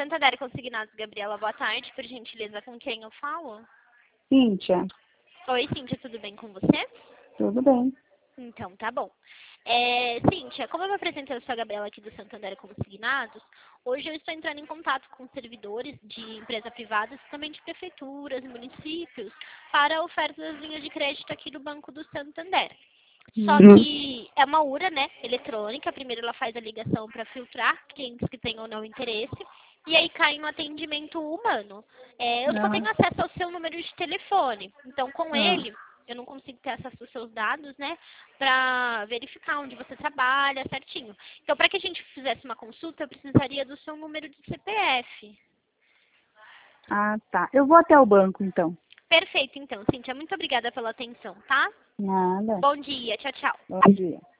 Santander Consignados, Gabriela, boa tarde. Por gentileza, com quem eu falo? Cíntia, Oi, Cíntia, tudo bem com você? tudo bem. Então, tá bom. Cíntia, como eu me apresentei, eu sou a Gabriela aqui do Santander Consignados, hoje eu estou entrando em contato com servidores de empresas privadas e também de prefeituras e municípios para ofertas das linhas de crédito aqui do Banco do Santander. Só que é uma URA, né, eletrônica. Primeiro ela faz a ligação para filtrar clientes que têm ou não interesse. E aí cai no atendimento humano. Eu só tenho acesso ao seu número de telefone. Então, com ele, eu não consigo ter acesso aos seus dados, né, para verificar onde você trabalha certinho. Então, para que a gente fizesse uma consulta, eu precisaria do seu número de CPF. Ah, tá. Eu vou até o banco, então. Perfeito, então, Cíntia. Muito obrigada pela atenção, tá? Nada. Bom dia. Tchau, tchau. Bom dia.